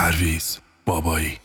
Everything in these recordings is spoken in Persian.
پرویز بابایی.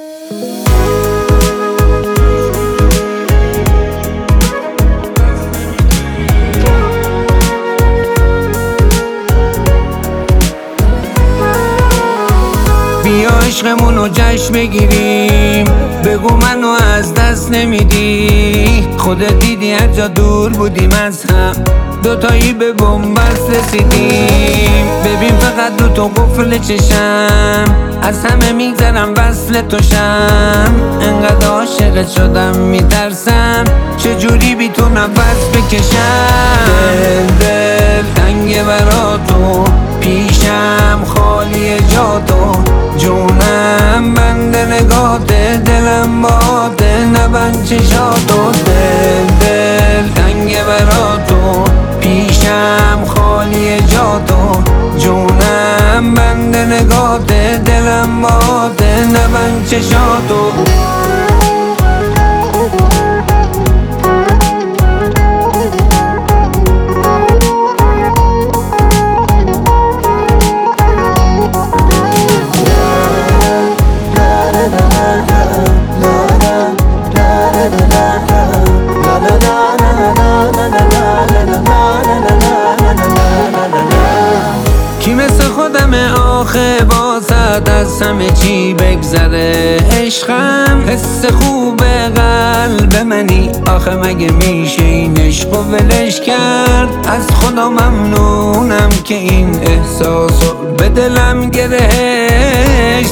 بیا عشقمونو جشن بگیریم، بگو منو از دست نمیدی. خودت دیدی هر جا دور بودیم از هم، دوتایی به بنبست رسیدیم. ببین فقط دوتا قفل چشم، از همه میگذرم وصل توشم. انقدر عاشقت شدم میترسم چجوری بی تو نفس بکشم. دل تنگه برا تو، پیشم خالی جا تو. جونم بنده نگاته، دلم باته نبند چشاتو. دل تنگه برا تو، پیشم خالی جا تو. جونم بنده نگاته، دلم باته نبند چشاتو. کی مثل خودمه آخه بازد از همه چی بگذره عشقم. حس خوب قلب منی آخه مگه میشه این عشق و ولش کرد. از خدا ممنونم که این احساسو به دلم گرهش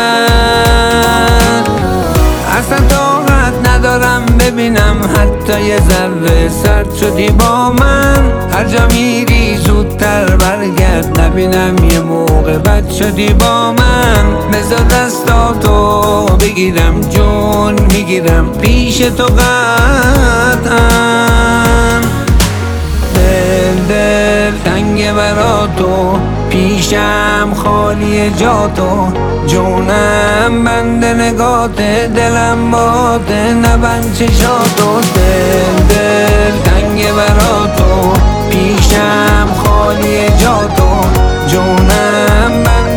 زد. اصلا طاقت ندارم ببینم حتی یه ذره سرد شدی با من. هر جا میری زودتر برگرد نبینم یه موقع بد شدی با من. بذار دستاتو بگیرم جون میگیرم پیش تو قطعا. دل تنگه برا تو، پیشم خالی جا تو. جونم بنده نگاته، دلم باته نبند چشاتو. دل تنگه برا تو، پیشم خالی جا تو. جونم بنده